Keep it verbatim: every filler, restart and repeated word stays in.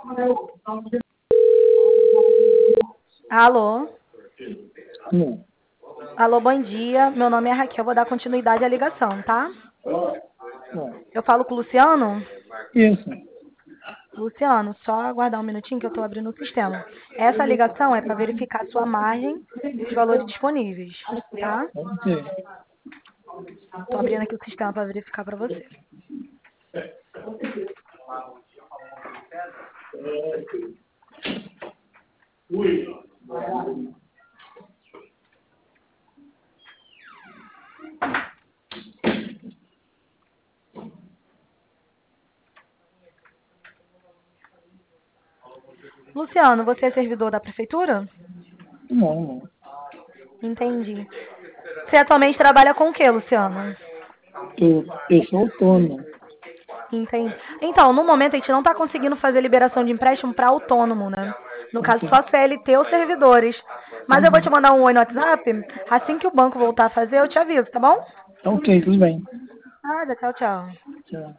Alô? Não. Alô, bom dia. Meu nome é Raquel, vou dar continuidade à ligação, tá? Não. Eu falo com o Luciano? Isso. Luciano, só aguardar um minutinho que eu estou abrindo o sistema. Essa ligação é para verificar a sua margem e os valores disponíveis, tá? Ok. Estou abrindo aqui o sistema para verificar para você. Luciano, você é servidor da prefeitura? Não, não. Entendi. Você atualmente trabalha com o que, Luciano? Eu, eu sou autônomo. Entendi. Então, no momento a gente não está conseguindo fazer liberação de empréstimo para autônomo, né? No caso, Ok. só C L T ou servidores. Mas eu vou te Uhum. mandar um oi no WhatsApp. Assim que o banco voltar a fazer, eu te aviso, tá bom? Ok, tudo bem. Ah, tchau, tchau. Tchau.